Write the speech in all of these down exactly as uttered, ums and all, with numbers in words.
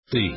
B.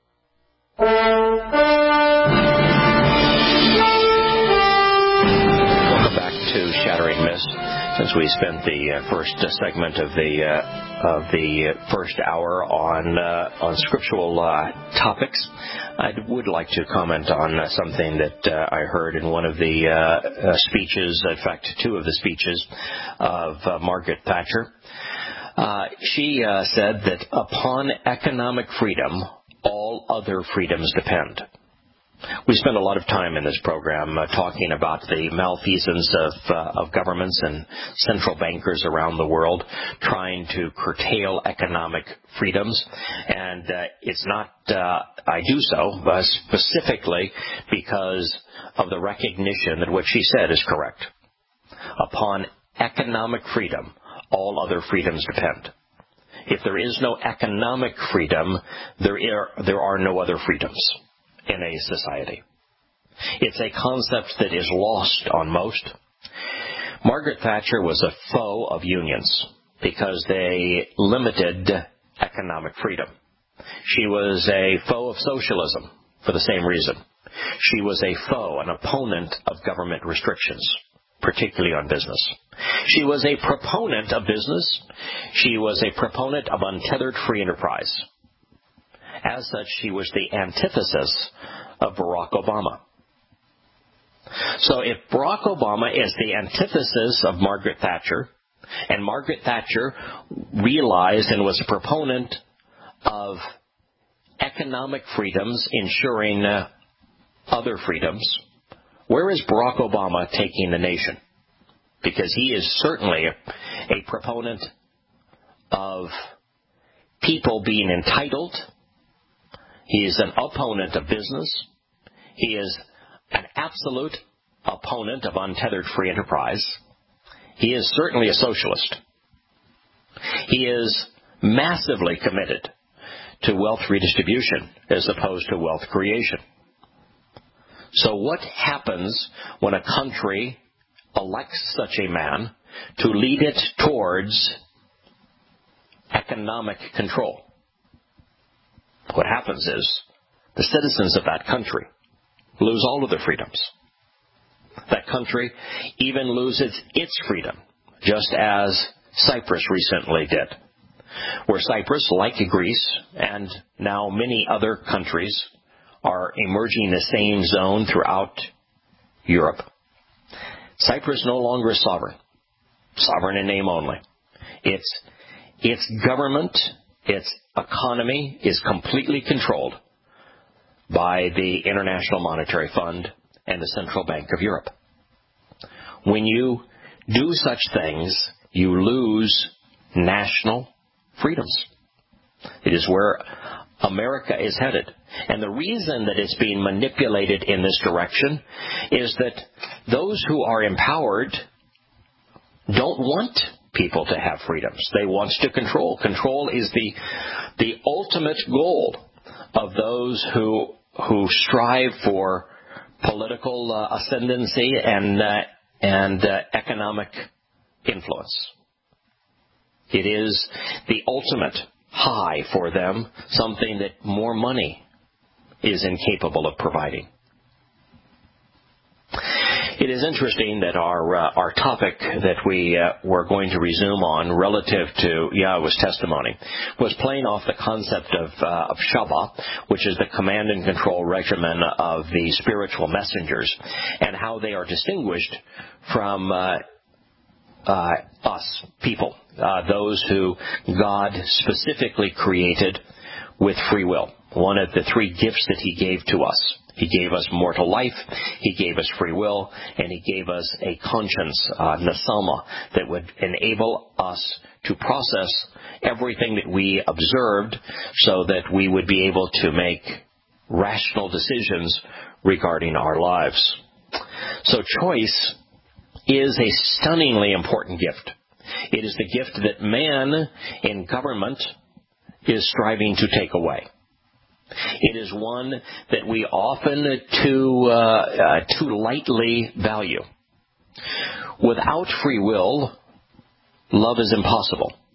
Welcome back to Shattering Myths. Since we spent the uh, first uh, segment of the uh, of the first hour on uh, on scriptural uh, topics, I would like to comment on uh, something that uh, I heard in one of the uh, uh, speeches. In fact, two of the speeches of uh, Margaret Thatcher. Uh, she uh, said that upon economic freedom, all other freedoms depend. We spend a lot of time in this program uh, talking about the malfeasance of, uh, of governments and central bankers around the world trying to curtail economic freedoms. And uh, it's not, uh, I do so uh, specifically because of the recognition that what she said is correct. Upon economic freedom, all other freedoms depend. If there is no economic freedom, there are, there are no other freedoms in a society. It's a concept that is lost on most. Margaret Thatcher was a foe of unions because they limited economic freedom. She was a foe of socialism for the same reason. She was a foe, an opponent of government restrictions, particularly on business. She was a proponent of business. She was a proponent of untethered free enterprise. As such, she was the antithesis of Barack Obama. So if Barack Obama is the antithesis of Margaret Thatcher, and Margaret Thatcher realized and was a proponent of economic freedoms, ensuring uh, other freedoms, where is Barack Obama taking the nation? Because he is certainly a, a proponent of people being entitled. He is an opponent of business. He is an absolute opponent of untethered free enterprise. He is certainly a socialist. He is massively committed to wealth redistribution as opposed to wealth creation. So what happens when a country elects such a man to lead it towards economic control? What happens is the citizens of that country lose all of their freedoms. That country even loses its freedom, just as Cyprus recently did, where Cyprus, like Greece, and now many other countries, are emerging in the same zone throughout Europe. Cyprus no longer is sovereign, sovereign in name only. Its, its government, its economy is completely controlled by the International Monetary Fund and the Central Bank of Europe. When you do such things, you lose national freedoms. It is where America is headed. And the reason that it's being manipulated in this direction is that those who are empowered don't want people to have freedoms. They want to control. Control is the the ultimate goal of those who who strive for political uh, ascendancy and uh, and uh, economic influence. It is the ultimate high for them, something that more money is incapable of providing. It is interesting that our uh, our topic that we uh, were going to resume on relative to Yahweh's testimony was playing off the concept of, uh, of Shabbat, which is the command and control regimen of the spiritual messengers, and how they are distinguished from uh, uh, us, people, uh, those who God specifically created with free will. One of the three gifts that He gave to us. He gave us mortal life, He gave us free will, and He gave us a conscience, uh, nasama, that would enable us to process everything that we observed so that we would be able to make rational decisions regarding our lives. So choice is a stunningly important gift. It is the gift that man in government is striving to take away. It is one that we often too, uh, uh, too lightly value. Without free will, love is impossible.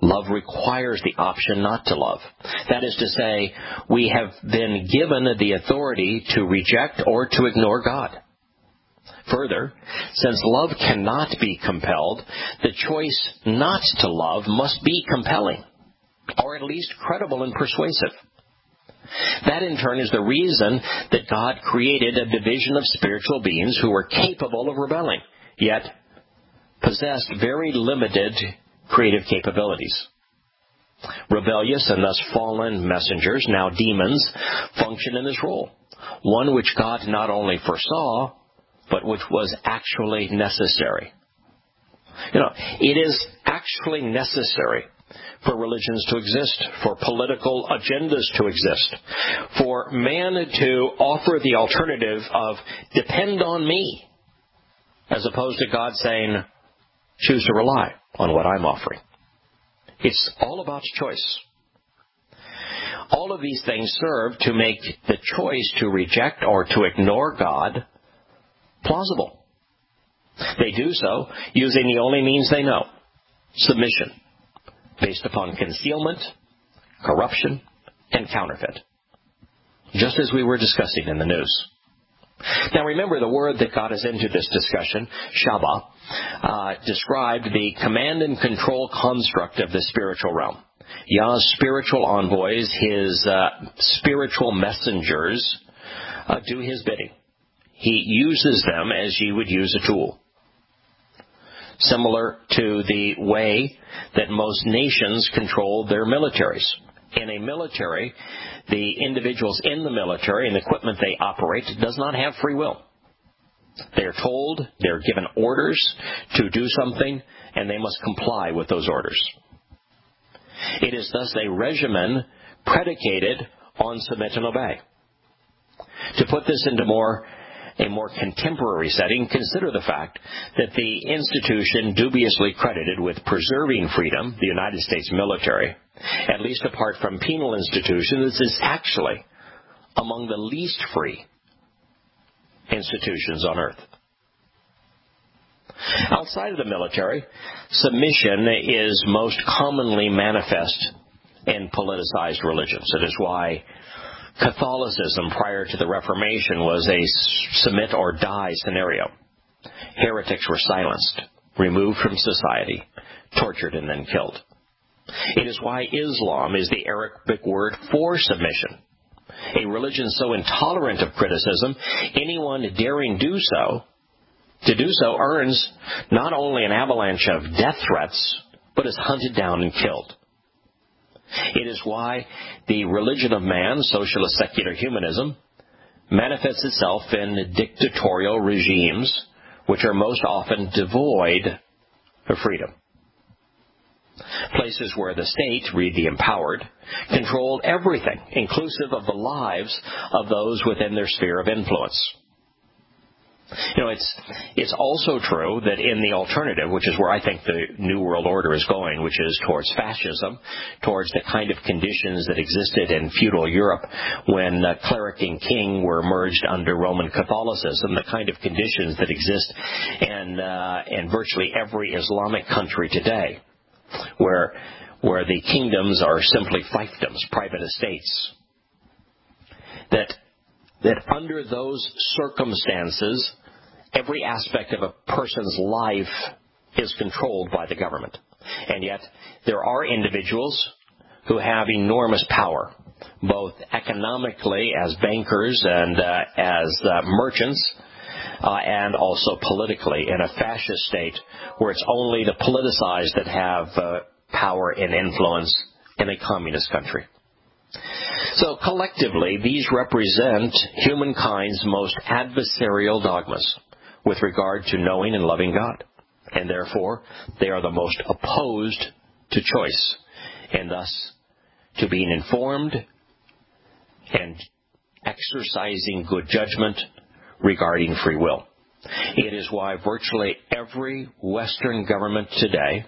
Love requires the option not to love. That is to say, we have been given the authority to reject or to ignore God. Further, since love cannot be compelled, the choice not to love must be compelling, or at least credible and persuasive. That in turn is the reason that God created a division of spiritual beings who were capable of rebelling, yet possessed very limited creative capabilities. Rebellious and thus fallen messengers, now demons, function in this role, one which God not only foresaw, but which was actually necessary. You know, it is actually necessary for religions to exist, for political agendas to exist, for man to offer the alternative of depend on me, as opposed to God saying, choose to rely on what I'm offering. It's all about choice. All of these things serve to make the choice to reject or to ignore God plausible. They do so using the only means they know, submission, based upon concealment, corruption, and counterfeit, just as we were discussing in the news. Now remember, the word that got us into this discussion, Shabbat, uh, described the command and control construct of the spiritual realm. Yah's spiritual envoys, his uh, spiritual messengers, uh, do his bidding. He uses them as you would use a tool. Similar to the way that most nations control their militaries. In a military, the individuals in the military and the equipment they operate does not have free will. They are told, they're given orders to do something, and they must comply with those orders. It is thus a regimen predicated on submit and obey. To put this into more a more contemporary setting, consider the fact that the institution dubiously credited with preserving freedom, the United States military, at least apart from penal institutions, is actually among the least free institutions on earth. Outside of the military, submission is most commonly manifest in politicized religions. It is why Catholicism prior to the Reformation was a submit or die scenario. Heretics were silenced, removed from society, tortured, and then killed. It is why Islam is the Arabic word for submission. A religion so intolerant of criticism, anyone daring do so, to do so earns not only an avalanche of death threats, but is hunted down and killed. It is why the religion of man, socialist secular humanism, manifests itself in dictatorial regimes which are most often devoid of freedom. Places where the state, read the empowered, controlled everything, inclusive of the lives of those within their sphere of influence. You know, it's it's also true that in the alternative, which is where I think the New World Order is going, which is towards fascism, towards the kind of conditions that existed in feudal Europe when uh, cleric and king were merged under Roman Catholicism, the kind of conditions that exist in, uh, in virtually every Islamic country today, where where the kingdoms are simply fiefdoms, private estates, that that under those circumstances, every aspect of a person's life is controlled by the government. And yet, there are individuals who have enormous power, both economically as bankers and uh, as uh, merchants, uh, and also politically in a fascist state where it's only the politicized that have uh, power and influence in a communist country. So collectively, these represent humankind's most adversarial dogmas with regard to knowing and loving God. And therefore, they are the most opposed to choice, and thus to being informed and exercising good judgment regarding free will. It is why virtually every Western government today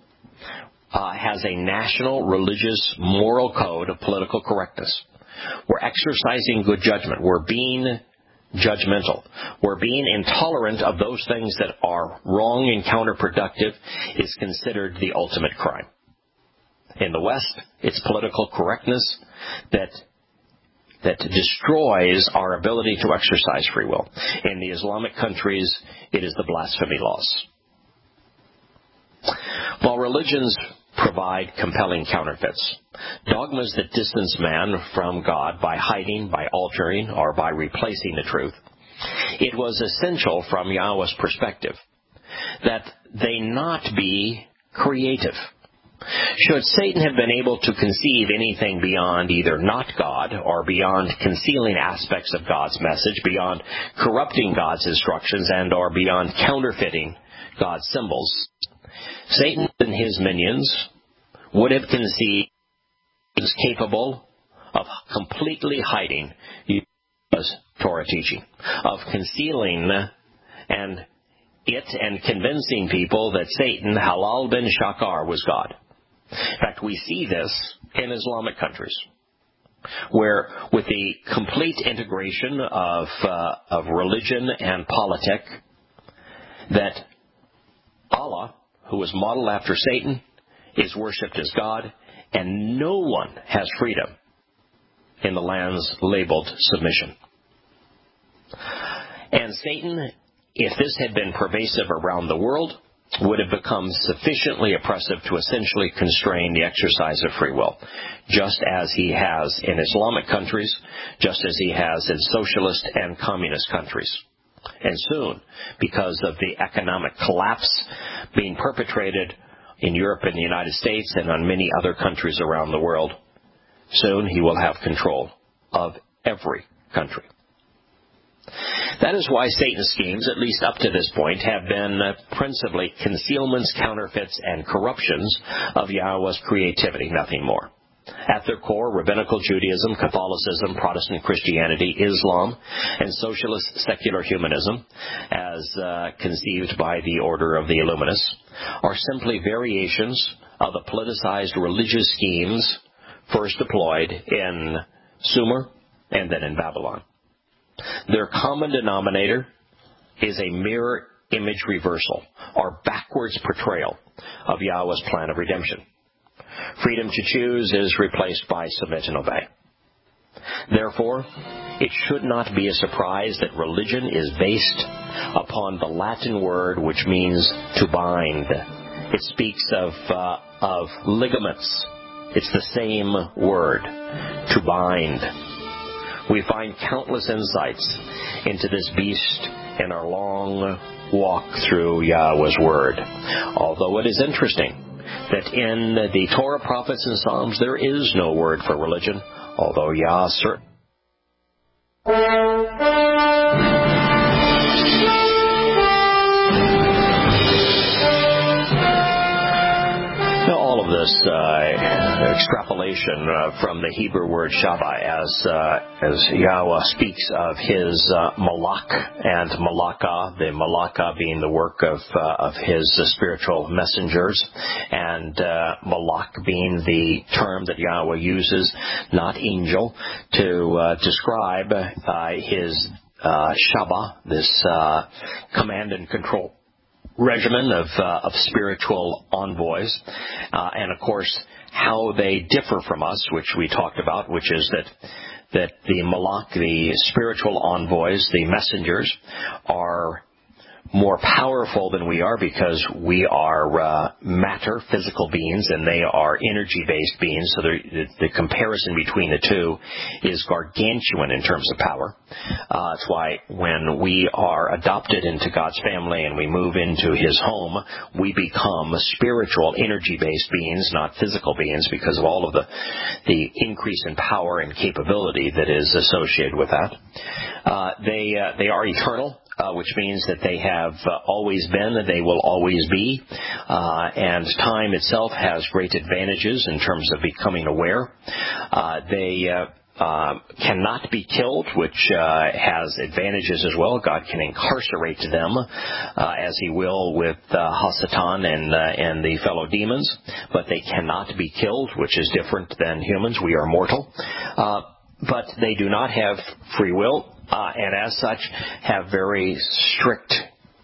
Uh, has a national, religious, moral code of political correctness. We're exercising good judgment. We're being judgmental. We're being intolerant of those things that are wrong and counterproductive is considered the ultimate crime. In the West, it's political correctness that that destroys our ability to exercise free will. In the Islamic countries, it is the blasphemy laws. While religions provide compelling counterfeits, dogmas that distance man from God by hiding, by altering, or by replacing the truth, it was essential from Yahweh's perspective that they not be creative. Should Satan have been able to conceive anything beyond either not God or beyond concealing aspects of God's message, beyond corrupting God's instructions, and or beyond counterfeiting God's symbols, Satan and his minions would have conceived he was capable of completely hiding Yahweh's Torah teaching, of concealing and it and convincing people that Satan, Halal bin Shakar, was God. In fact, we see this in Islamic countries, where with the complete integration of uh, of religion and politic, that Allah, who was modeled after Satan, is worshipped as God, and no one has freedom in the lands labeled submission. And Satan, if this had been pervasive around the world, would have become sufficiently oppressive to essentially constrain the exercise of free will, just as he has in Islamic countries, just as he has in socialist and communist countries. And soon, because of the economic collapse being perpetrated in Europe and the United States and on many other countries around the world, soon he will have control of every country. That is why Satan's schemes, at least up to this point, have been uh, principally concealments, counterfeits, and corruptions of Yahweh's creativity, nothing more. At their core, rabbinical Judaism, Catholicism, Protestant Christianity, Islam, and socialist secular humanism, as uh, conceived by the Order of the Illuminists, are simply variations of the politicized religious schemes first deployed in Sumer and then in Babylon. Their common denominator is a mirror image reversal, or backwards portrayal of Yahweh's plan of redemption. Freedom to choose is replaced by submit and obey. Therefore, it should not be a surprise that religion is based upon the Latin word which means to bind. It speaks of, uh, of ligaments. It's the same word, to bind. We find countless insights into this beast in our long walk through Yahweh's Word. Although it is interesting that in the Torah, prophets, and Psalms there is no word for religion, although Yah certainly... All of this uh, extrapolation uh, from the Hebrew word Shabbat, as uh, as Yahweh speaks of his uh, malak and malaka, the malaka being the work of uh, of his uh, spiritual messengers, and uh, malak being the term that Yahweh uses, not angel, to uh, describe uh, his uh, Shabbat, this uh, command and control regimen of uh, of spiritual envoys, uh, and of course how they differ from us, which we talked about, which is that that the malak, the spiritual envoys, the messengers, are more powerful than we are because we are uh, matter, physical beings, and they are energy-based beings. So the, the comparison between the two is gargantuan in terms of power. Uh, that's why when we are adopted into God's family and we move into His home, we become spiritual, energy-based beings, not physical beings, because of all of the the increase in power and capability that is associated with that. Uh, they uh, they are eternal. Uh, which means that they have uh, always been, and they will always be. Uh, and time itself has great advantages in terms of becoming aware. Uh, they uh, uh, cannot be killed, which uh, has advantages as well. God can incarcerate them uh, as He will with uh, Hasatan and, uh, and the fellow demons, but they cannot be killed, which is different than humans. We are mortal. Uh, but they do not have free will. Uh, and as such, have very strict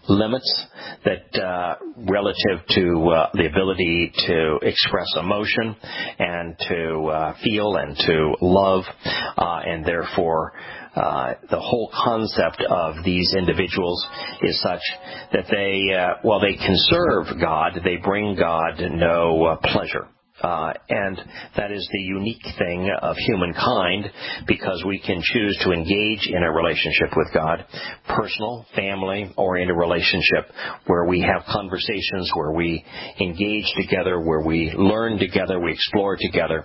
limits that uh, relative to uh, the ability to express emotion and to uh, feel and to love, uh, and therefore uh, the whole concept of these individuals is such that they, uh, while they can serve God, they bring God no uh, pleasure. Uh, and that is the unique thing of humankind, because we can choose to engage in a relationship with God, personal, family, or in a relationship where we have conversations, where we engage together, where we learn together, we explore together.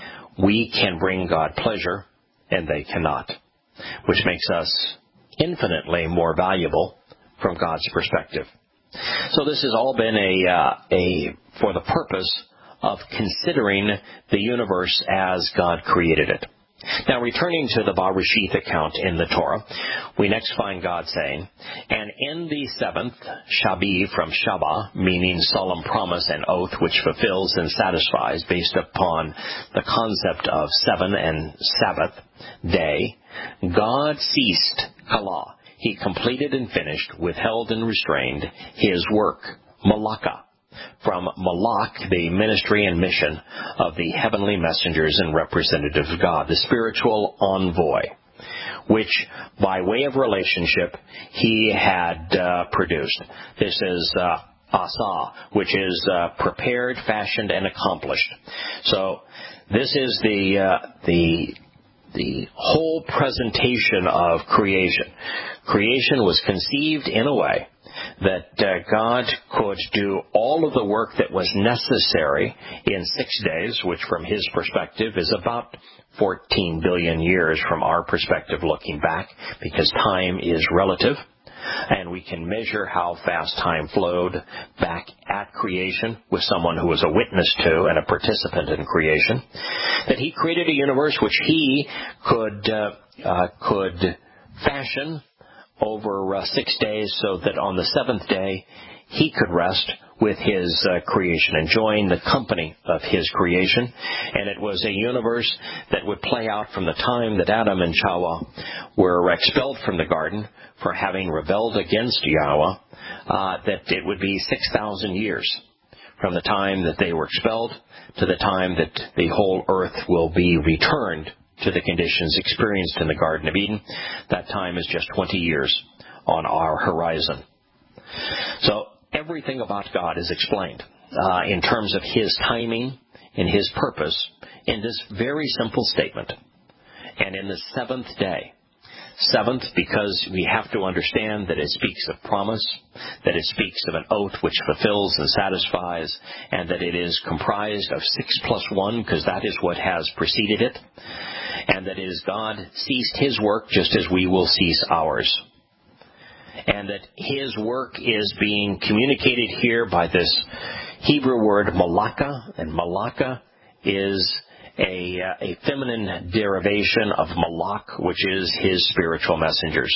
We can bring God pleasure, and they cannot, which makes us infinitely more valuable from God's perspective. So this has all been a, uh, a for the purpose of considering the universe as God created it. Now, returning to the Bereshith account in the Torah, we next find God saying, "And in the seventh, Shabi from Shaba, meaning solemn promise and oath which fulfills and satisfies, based upon the concept of seven and Sabbath day, God ceased Kala. He completed and finished, withheld and restrained his work, Malaka, from Malak, the ministry and mission of the heavenly messengers and representatives of God, the spiritual envoy, which, by way of relationship, he had uh, produced." This is uh, Asa, which is uh, prepared, fashioned, and accomplished. So this is the uh, the the whole presentation of creation. Creation was conceived in a way that uh, God could do all of the work that was necessary in six days, which from his perspective is about fourteen billion years from our perspective looking back, because time is relative, and we can measure how fast time flowed back at creation with someone who was a witness to and a participant in creation. That he created a universe which he could uh, uh, could fashion over uh, six days, so that on the seventh day he could rest with his uh, creation, enjoying the company of his creation. And it was a universe that would play out from the time that Adam and Chava were expelled from the garden for having rebelled against Yahweh, uh, that it would be six thousand years from the time that they were expelled to the time that the whole earth will be returned to the conditions experienced in the Garden of Eden. That time is just twenty years on our horizon. So everything about God is explained uh, in terms of his timing and his purpose in this very simple statement. And in the seventh day. Seventh, because we have to understand that it speaks of promise, that it speaks of an oath which fulfills and satisfies, and that it is comprised of six plus one, because that is what has preceded it, and that it is God ceased his work just as we will cease ours. And that his work is being communicated here by this Hebrew word malaka, and malaka is a, uh, a feminine derivation of malak, which is his spiritual messengers.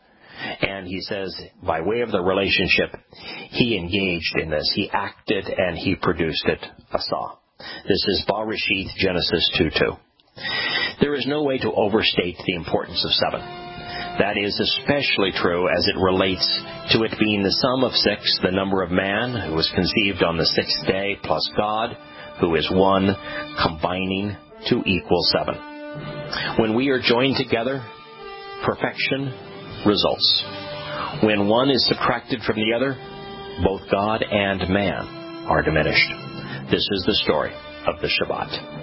And he says, by way of the relationship, he engaged in this. He acted and he produced it, Asa. This is Bereshith, Genesis two two. There is no way to overstate the importance of seven. That is especially true as it relates to it being the sum of six, the number of man, who was conceived on the sixth day, plus God, who is one, combining to equal seven. When we are joined together, perfection results. When one is subtracted from the other, both God and man are diminished. This is the story of the Shabbat.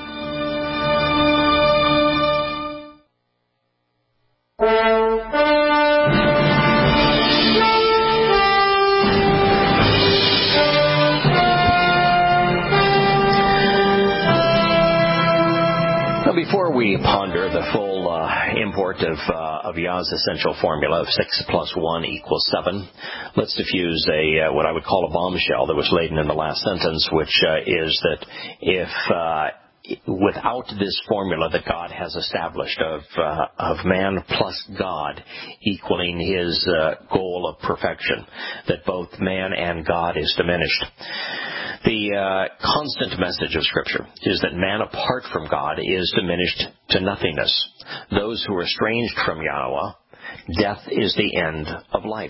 Before we ponder the full uh, import of, uh, of Yah's essential formula of six plus one equals seven, let's diffuse a uh, what I would call a bombshell that was laden in the last sentence, which uh, is that if uh, without this formula that God has established of uh, of man plus God equaling his uh, goal of perfection, that both man and God is diminished. The uh, constant message of Scripture is that man apart from God is diminished to nothingness. Those who are estranged from Yahweh, death is the end of life.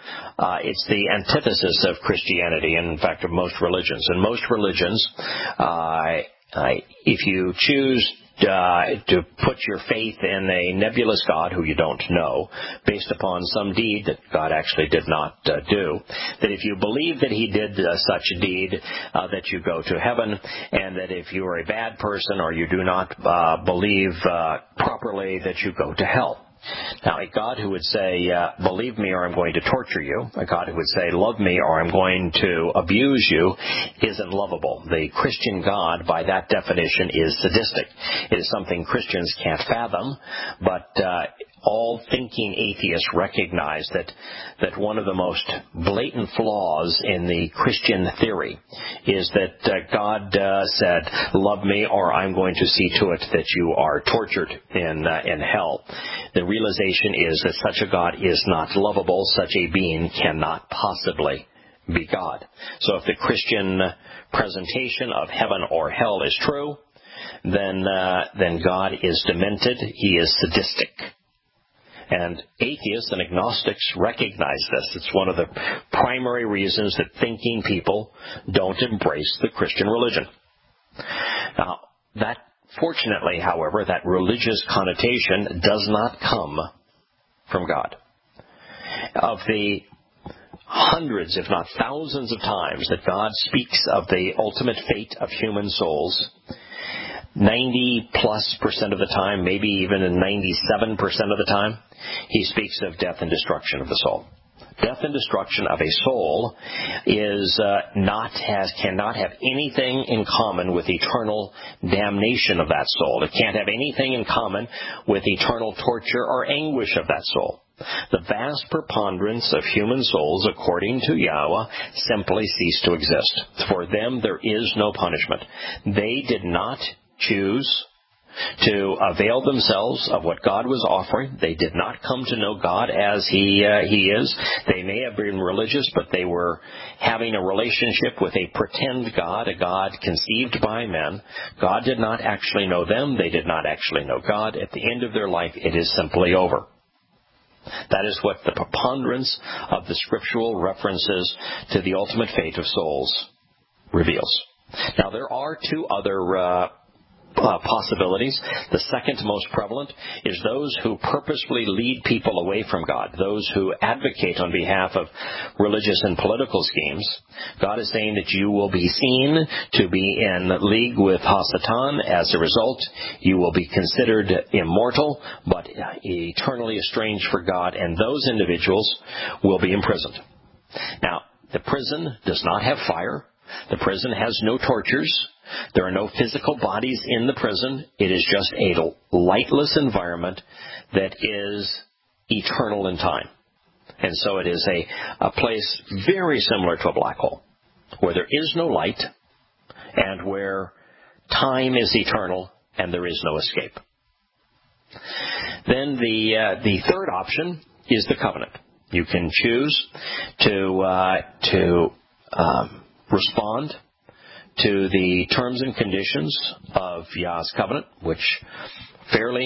Uh, it's the antithesis of Christianity, and in fact of most religions. In most religions, uh, uh, if you choose Uh, to put your faith in a nebulous God who you don't know, based upon some deed that God actually did not uh, do, that if you believe that he did uh, such a deed, uh, that you go to heaven, and that if you are a bad person or you do not uh, believe uh, properly, that you go to hell. Now, a God who would say, uh, believe me or I'm going to torture you, a God who would say, love me or I'm going to abuse you, isn't lovable. The Christian God, by that definition, is sadistic. It is something Christians can't fathom, but uh, all thinking atheists recognize that that one of the most blatant flaws in the Christian theory is that uh, God uh, said, love me or I'm going to see to it that you are tortured in uh, in hell. The realization is that such a God is not lovable. Such a being cannot possibly be God. So if the Christian presentation of heaven or hell is true, then uh, then God is demented. He is sadistic. And atheists and agnostics recognize this. It's one of the primary reasons that thinking people don't embrace the Christian religion. Now, that, fortunately, however, that religious connotation does not come from God. Of the hundreds, if not thousands of times that God speaks of the ultimate fate of human souls, ninety plus percent of the time, maybe even in ninety-seven percent of the time, he speaks of death and destruction of the soul. Death and destruction of a soul is uh, not has cannot have anything in common with eternal damnation of that soul. It can't have anything in common with eternal torture or anguish of that soul. The vast preponderance of human souls, according to Yahweh, simply cease to exist. For them, there is no punishment. They did not choose to avail themselves of what God was offering. They did not come to know God as He uh, He is. They may have been religious, but they were having a relationship with a pretend God, a God conceived by men. God did not actually know them. They did not actually know God. At the end of their life, it is simply over. That is what the preponderance of the scriptural references to the ultimate fate of souls reveals. Now, there are two other uh, Uh, possibilities. The second most prevalent is those who purposefully lead people away from God, those who advocate on behalf of religious and political schemes. God is saying that you will be seen to be in league with Hasatan. As a result, you will be considered immortal, but eternally estranged for God, and those individuals will be imprisoned. Now, the prison does not have fire. The prison has no tortures. There are no physical bodies in the prison. It is just a lightless environment that is eternal in time. And so it is a, a place very similar to a black hole, where there is no light and where time is eternal and there is no escape. Then the uh, the third option is the covenant. You can choose to uh, to um, respond to the terms and conditions of Yah's covenant, which fairly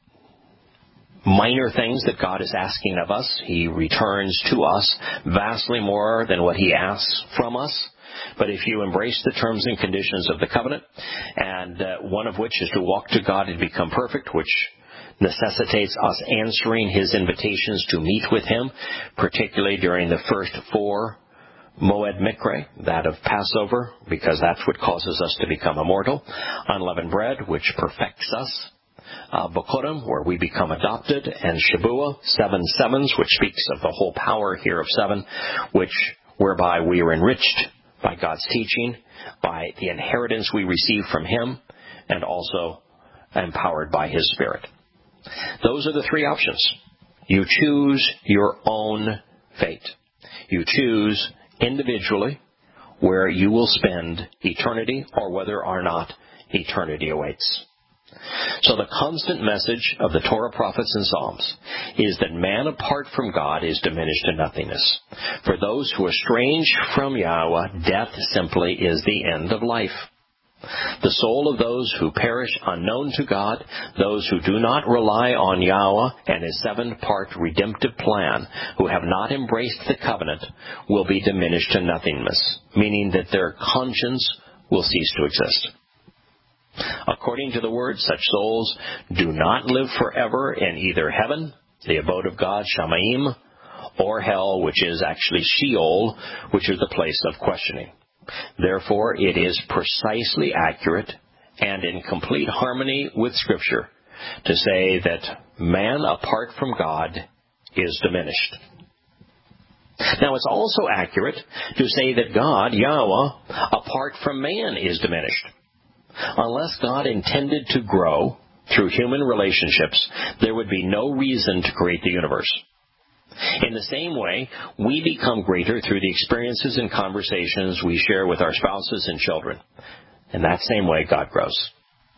minor things that God is asking of us. He returns to us vastly more than what he asks from us. But if you embrace the terms and conditions of the covenant, and uh, one of which is to walk to God and become perfect, which necessitates us answering his invitations to meet with him, particularly during the first four Moed Mikre, that of Passover, because that's what causes us to become immortal. Unleavened bread, which perfects us. Uh, Bokurim, where we become adopted. And Shabuah, seven sevens, which speaks of the whole power here of seven, which whereby we are enriched by God's teaching, by the inheritance we receive from him, and also empowered by his Spirit. Those are the three options. You choose your own fate. You choose individually where you will spend eternity or whether or not eternity awaits. So the constant message of the Torah, prophets, and Psalms is that man apart from God is diminished to nothingness. For those who estrange from Yahweh, death simply is the end of life. The soul of those who perish unknown to God, those who do not rely on Yahweh and His seven-part redemptive plan, who have not embraced the covenant, will be diminished to nothingness, meaning that their conscience will cease to exist. According to the Word, such souls do not live forever in either heaven, the abode of God, Shamaim, or hell, which is actually Sheol, which is the place of questioning. Therefore, it is precisely accurate and in complete harmony with Scripture to say that man apart from God is diminished. Now, it's also accurate to say that God, Yahweh, apart from man is diminished. Unless God intended to grow through human relationships, there would be no reason to create the universe. In the same way, we become greater through the experiences and conversations we share with our spouses and children. In that same way, God grows.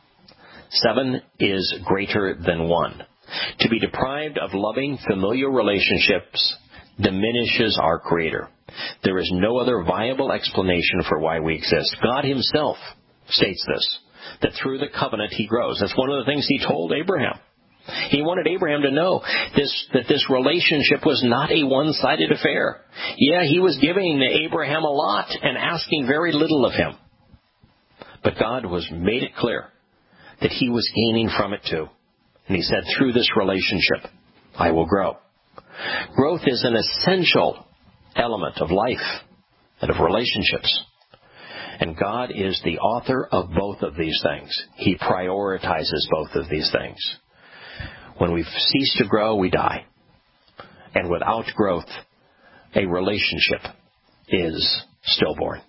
Seven is greater than one. To be deprived of loving, familiar relationships diminishes our Creator. There is no other viable explanation for why we exist. God Himself states this, that through the covenant He grows. That's one of the things He told Abraham. He wanted Abraham to know this, that this relationship was not a one-sided affair. Yeah, He was giving Abraham a lot and asking very little of him. But God was made it clear that He was gaining from it too. And He said, through this relationship, I will grow. Growth is an essential element of life and of relationships. And God is the author of both of these things. He prioritizes both of these things. When we cease to grow, we die. And without growth, a relationship is stillborn.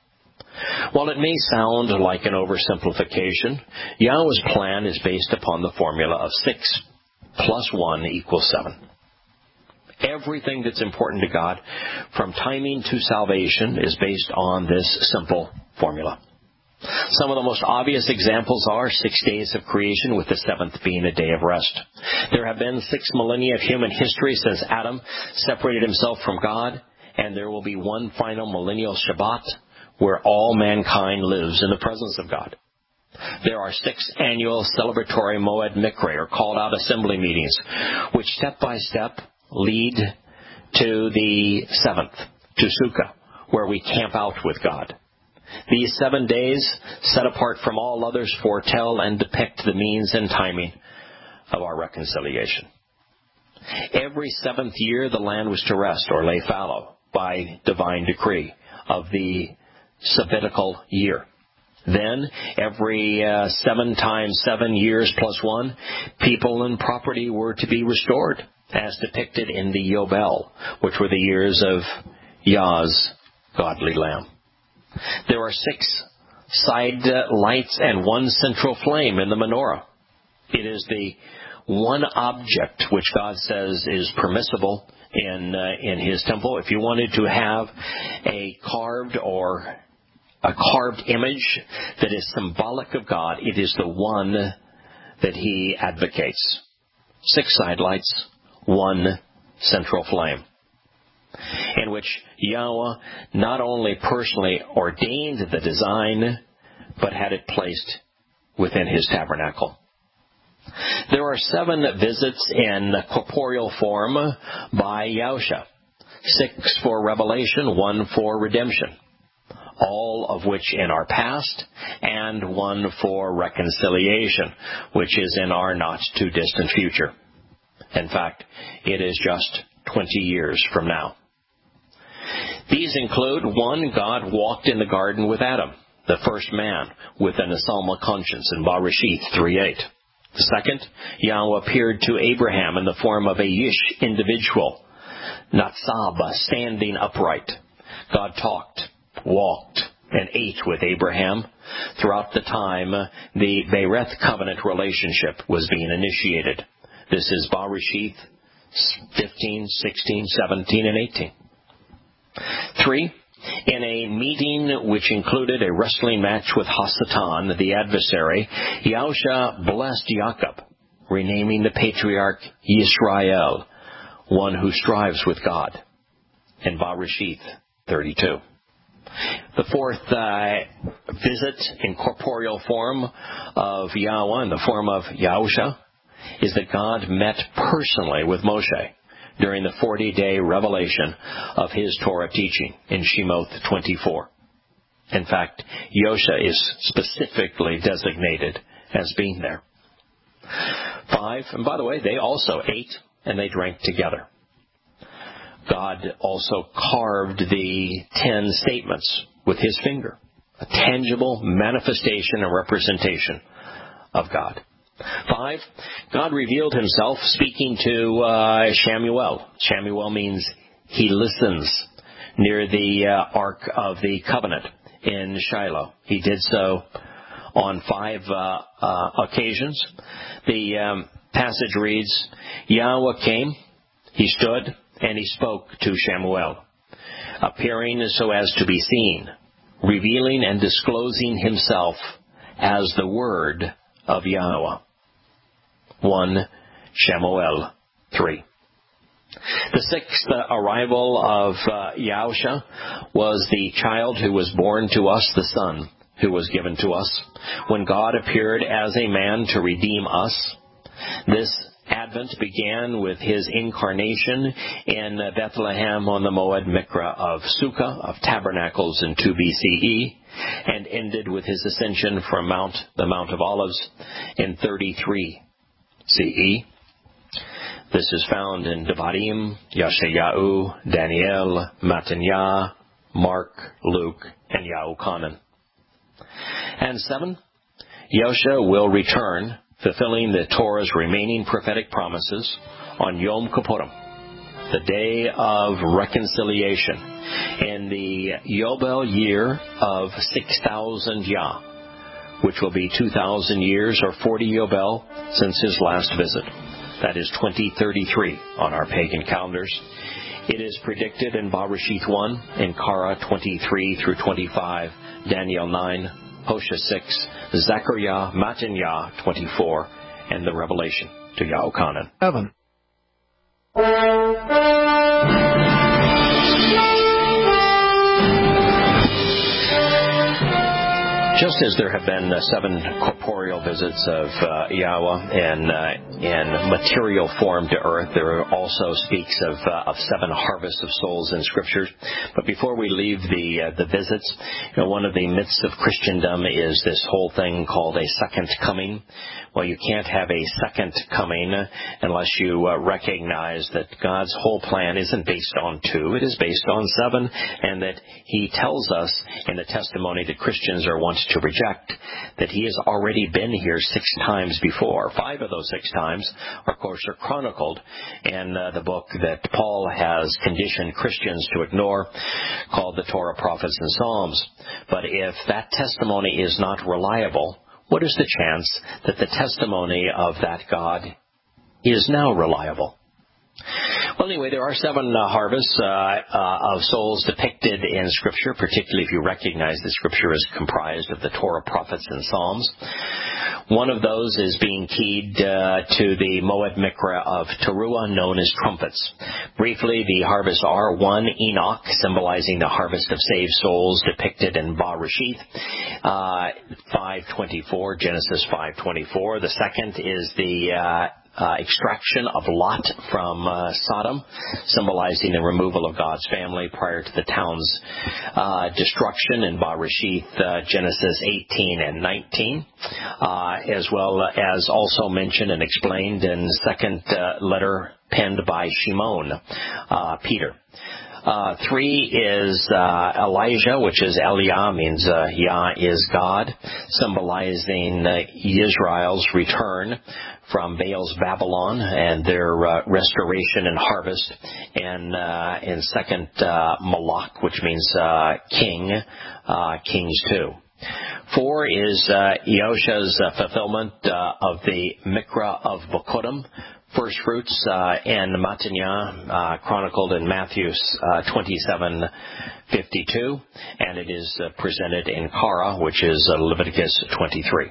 While it may sound like an oversimplification, Yahweh's plan is based upon the formula of six plus one equals seven. Everything that's important to God, from timing to salvation, is based on this simple formula. Some of the most obvious examples are six days of creation, with the seventh being a day of rest. There have been six millennia of human history since Adam separated himself from God, and there will be one final millennial Shabbat where all mankind lives in the presence of God. There are six annual celebratory Moed Mikre, or called out assembly meetings, which step by step lead to the seventh, to Sukkah, where we camp out with God. These seven days, set apart from all others, foretell and depict the means and timing of our reconciliation. Every seventh year, the land was to rest or lay fallow by divine decree of the Sabbatical year. Then, every uh, seven times seven years plus one, people and property were to be restored, as depicted in the Yobel, which were the years of Yah's godly lamb. There are six side uh, lights and one central flame in the menorah. It is the one object which God says is permissible in uh, in His temple. If you wanted to have a carved or a carved image that is symbolic of God, it is the one that He advocates. Six side lights, one central flame, in which Yahweh not only personally ordained the design, but had it placed within His tabernacle. There are seven visits in corporeal form by Yahusha, six for revelation, one for redemption, all of which in our past, and one for reconciliation, which is in our not-too-distant future. In fact, it is just twenty years from now. These include, one, God walked in the garden with Adam, the first man, with an Asalma conscience in Barashith three eight. The second, Yahweh appeared to Abraham in the form of a Yish individual, Natsab, standing upright. God talked, walked, and ate with Abraham throughout the time the Bereth covenant relationship was being initiated. This is Barashith fifteen, sixteen, seventeen, and eighteen. Three, in a meeting which included a wrestling match with Hasatan, the adversary, Yahusha blessed Jacob, renaming the patriarch Yisrael, one who strives with God, in Barashith thirty-two. The fourth uh, visit in corporeal form of Yahweh, in the form of Yahusha, is that God met personally with Moshe during the forty-day revelation of his Torah teaching in Shemoth twenty-four. In fact, Yosha is specifically designated as being there. Five, and by the way, they also ate and they drank together. God also carved the ten statements with his finger, a tangible manifestation and representation of God. Five, God revealed himself speaking to uh, Shamuel. Shamuel means he listens, near the uh, Ark of the Covenant in Shiloh. He did so on five uh, uh, occasions. The um, passage reads, Yahweh came, he stood, and he spoke to Shamuel, appearing so as to be seen, revealing and disclosing himself as the Word of Yahweh. First Shamuel three. The sixth uh, arrival of uh, Yahusha was the child who was born to us, the Son who was given to us, when God appeared as a man to redeem us. This Advent began with his incarnation in Bethlehem on the Moed Mikra of Sukkah, of Tabernacles in two B C E, and ended with his ascension from Mount, the Mount of Olives in thirty-three C E. This is found in Devarim, Yeshayahu, Daniel, Mattaniah, Mark, Luke, and Yahuchanan. And seven, Yosha will return, fulfilling the Torah's remaining prophetic promises on Yom Kippurim, the day of reconciliation, in the Yobel year of six thousand Yah, which will be two thousand years or forty Yobel since his last visit. That is twenty thirty-three on our pagan calendars. It is predicted in Bereshith one, in Kara twenty-three through twenty-five, Daniel nine, Hosea six, Zechariah, Mattaniah twenty-four, and the Revelation to Yahuchanan. Heaven. Just as there have been uh, seven corporeal visits of uh, Yahweh in, uh, in material form to earth, there also speaks of, uh, of seven harvests of souls in Scriptures. But before we leave the uh, the visits, you know, one of the myths of Christendom is this whole thing called a second coming. Well, you can't have a second coming unless you uh, recognize that God's whole plan isn't based on two, it is based on seven, and that he tells us in the testimony that Christians are wont to reject that he has already been here six times before. Five of those six times, of course, are chronicled in uh, the book that Paul has conditioned Christians to ignore, called the Torah, Prophets, and Psalms. But if that testimony is not reliable, what is the chance that the testimony of that God is now reliable? Well, anyway, there are seven uh, harvests uh, uh, of souls depicted in Scripture, particularly if you recognize that Scripture is comprised of the Torah, Prophets, and Psalms. One of those is being keyed uh, to the Moed Mikra of Teruah, known as trumpets. Briefly, the harvests are one, Enoch, symbolizing the harvest of saved souls depicted in Bereshith, uh, five twenty-four, Genesis five twenty-four. The second is the uh, Uh, extraction of Lot from uh, Sodom, symbolizing the removal of God's family prior to the town's uh, destruction in Bereshith, uh, Genesis eighteen and nineteen, uh, as well as also mentioned and explained in the second uh, letter penned by Shimon, uh, Peter. Uh, three is uh, Elijah, which is Eliah, means uh, Yah is God, symbolizing uh, Israel's return from Baal's Babylon and their uh, restoration and harvest. And uh, in second, uh, Malach, which means uh, king, uh, Kings two. Four is uh, Yosha's uh, fulfillment uh, of the Mikra of Bokutim, first fruits, uh, and Mattaniah, uh, chronicled in Matthew uh, twenty-seven fifty-two, and it is uh, presented in Kara, which is uh, Leviticus twenty-three.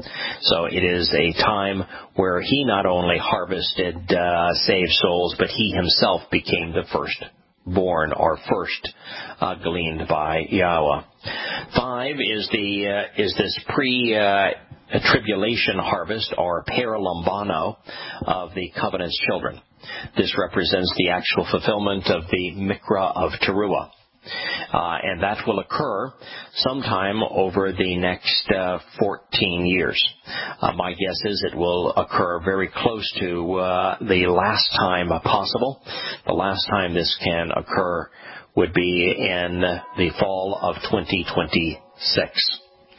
So it is a time where he not only harvested uh, saved souls, but he himself became the first born or first uh, gleaned by Yahweh. Five is the uh, is this pre uh, tribulation harvest or paralambano of the covenant's children. This represents the actual fulfillment of the Mikra of Teruah. Uh, and that will occur sometime over the next uh, fourteen years. Uh, my guess is it will occur very close to uh, the last time possible. The last time this can occur would be in the fall of twenty twenty-six.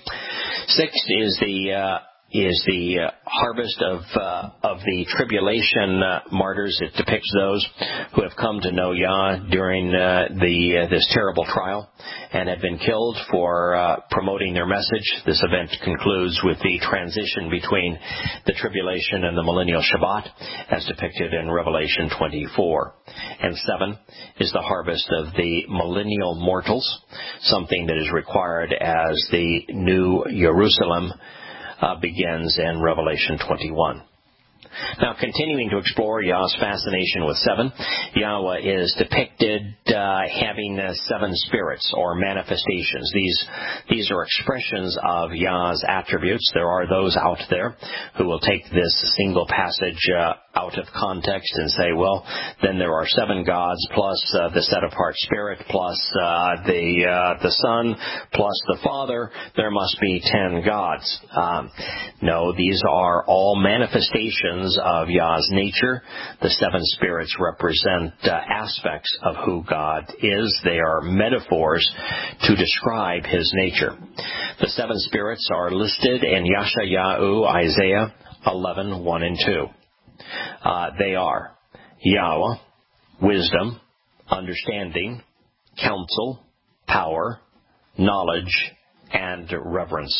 Sixth is the uh, is the uh, harvest of uh, of the tribulation uh, martyrs. It depicts those who have come to know Yah during uh, the uh, this terrible trial and have been killed for uh, promoting their message. This event concludes with the transition between the tribulation and the millennial Shabbat, as depicted in Revelation twenty-four. And seven is the harvest of the millennial mortals, something that is required as the new Jerusalem Uh, begins in Revelation twenty-one. Now, continuing to explore Yah's fascination with seven, Yahweh is depicted uh, having uh, seven spirits or manifestations. These these are expressions of Yah's attributes. There are those out there who will take this single passage uh, out of context and say, well, then there are seven gods plus uh, the set-apart Spirit plus uh, the uh, the Son plus the Father. There must be ten gods. Um, no, these are all manifestations of Yah's nature. The seven spirits represent uh, aspects of who God is. They are metaphors to describe His nature. The seven spirits are listed in Yeshayahu, Isaiah eleven, one and two. Uh, they are Yahweh, wisdom, understanding, counsel, power, knowledge, and reverence.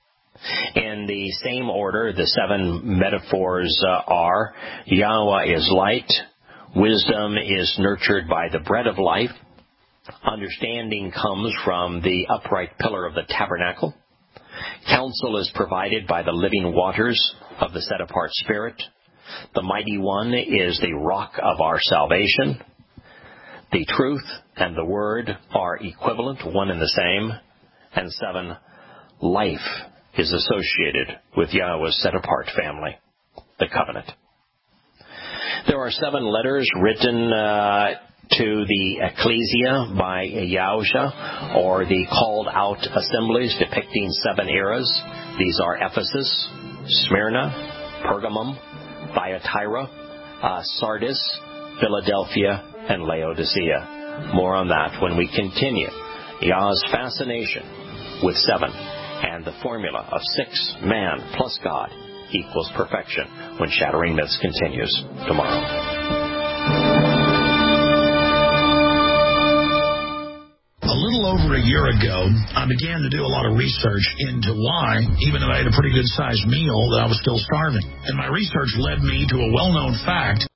In the same order, the seven metaphors uh, are Yahweh is light, wisdom is nurtured by the bread of life, understanding comes from the upright pillar of the tabernacle, counsel is provided by the living waters of the set-apart Spirit, the mighty one is the rock of our salvation, the truth and the word are equivalent, one and the same, and seven, life is associated with Yahweh's set-apart family, the covenant. There are seven letters written uh, to the ecclesia by Yahusha, or the called-out assemblies depicting seven eras. These are Ephesus, Smyrna, Pergamum, Thyatira, uh, Sardis, Philadelphia, and Laodicea. More on that when we continue Yah's fascination with seven, and the formula of six, man plus God, equals perfection, when Shattering Myths continues tomorrow. A little over a year ago, I began to do a lot of research into why, even though I had a pretty good-sized meal, that I was still starving. And my research led me to a well-known fact